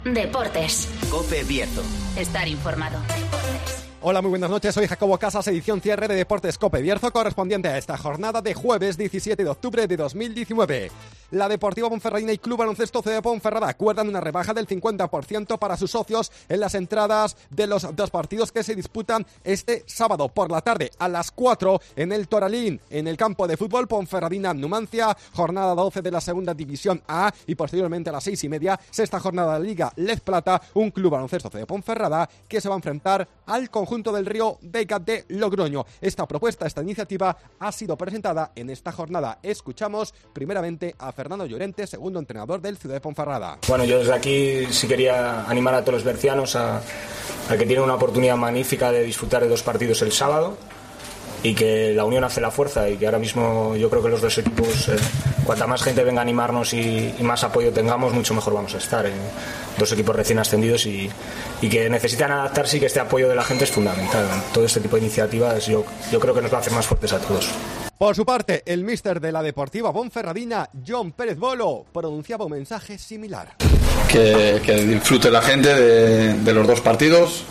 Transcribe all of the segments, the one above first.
Deportes. COPE Bierzo. Estar informado. Hola, muy buenas noches, soy Jacobo Casas, edición cierre de Deportes COPE Bierzo, correspondiente a esta jornada de jueves 17 de octubre de 2019. La Deportiva Ponferradina y Club Baloncesto C de Ponferrada acuerdan una rebaja del 50% para sus socios en las entradas de los dos partidos que se disputan este sábado por la tarde a las 4 en el Toralín, en el campo de fútbol Ponferradina-Numancia, jornada 12 de la segunda división A, y posteriormente a las 6:30, sexta jornada de la Liga Lez Plata, un Club Baloncesto C de Ponferrada que se va a enfrentar al conjunto del Río Vega de Logroño. Esta iniciativa ha sido presentada en esta jornada. Escuchamos primeramente a Fernando Llorente, segundo entrenador del Ciudad de Ponferrada. Bueno, yo desde aquí sí quería animar a todos los bercianos a que tienen una oportunidad magnífica de disfrutar de dos partidos el sábado, y que la unión hace la fuerza, y que ahora mismo yo creo que los dos equipos, cuanta más gente venga a animarnos y más apoyo tengamos, mucho mejor vamos a estar. Dos equipos recién ascendidos y que necesitan adaptarse, y que este apoyo de la gente es fundamental. Todo este tipo de iniciativas yo creo que nos va a hacer más fuertes a todos. Por su parte, el míster de la Deportiva Ponferradina, John Pérez Bolo, pronunciaba un mensaje similar. Que disfrute la gente de los dos partidos,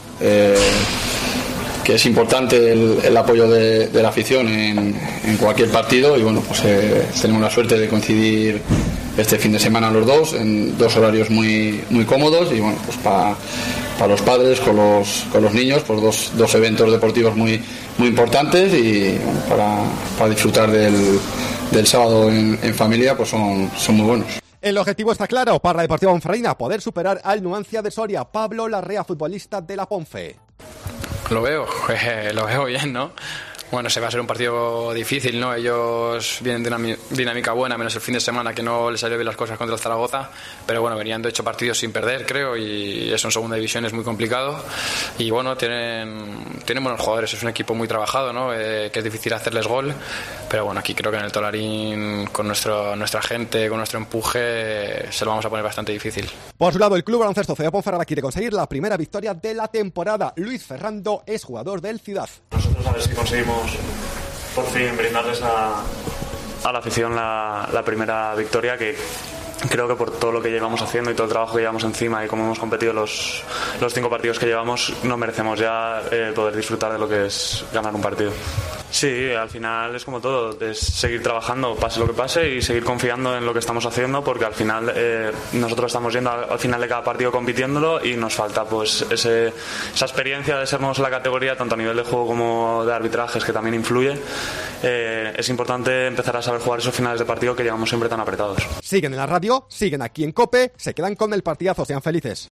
que es importante el apoyo de la afición en cualquier partido, y bueno, pues tenemos la suerte de coincidir este fin de semana los dos en dos horarios muy cómodos, y bueno, pues para los padres con los niños, pues dos eventos deportivos muy importantes, y bueno, para disfrutar del sábado en familia, pues son muy buenos. El objetivo está claro para la Deportiva Ponferradina: poder superar al Numancia de Soria. Pablo Larrea, futbolista de la Ponfe. Lo veo bien, ¿no? Bueno, se va a ser un partido difícil, ¿no? Ellos vienen de una dinámica buena, menos el fin de semana que no les salió bien las cosas contra el Zaragoza, pero bueno, venían de 8 partidos sin perder, creo, y eso en segunda división es muy complicado. Y bueno, tienen buenos jugadores, es un equipo muy trabajado, ¿no? Que es difícil hacerles gol, pero bueno, aquí creo que en el Tolarín, con nuestra gente, con nuestro empuje, se lo vamos a poner bastante difícil. Por su lado, el Club Baloncesto C de Ponferrada quiere conseguir la primera victoria de la temporada. Luis Ferrando es jugador del Ciudad. Nosotros a ver si conseguimos por fin brindarles a la afición la primera victoria, que creo que por todo lo que llevamos haciendo y todo el trabajo que llevamos encima, y como hemos competido los 5 partidos que llevamos, nos merecemos ya poder disfrutar de lo que es ganar un partido. Sí, al final es como todo, es seguir trabajando pase lo que pase y seguir confiando en lo que estamos haciendo, porque al final nosotros estamos yendo al final de cada partido compitiéndolo, y nos falta pues esa experiencia de ser nuevos en la categoría, tanto a nivel de juego como de arbitrajes, que también influye. Es importante empezar a saber jugar esos finales de partido que llevamos siempre tan apretados. Siguen en la radio, siguen aquí en COPE, se quedan con el partidazo, sean felices.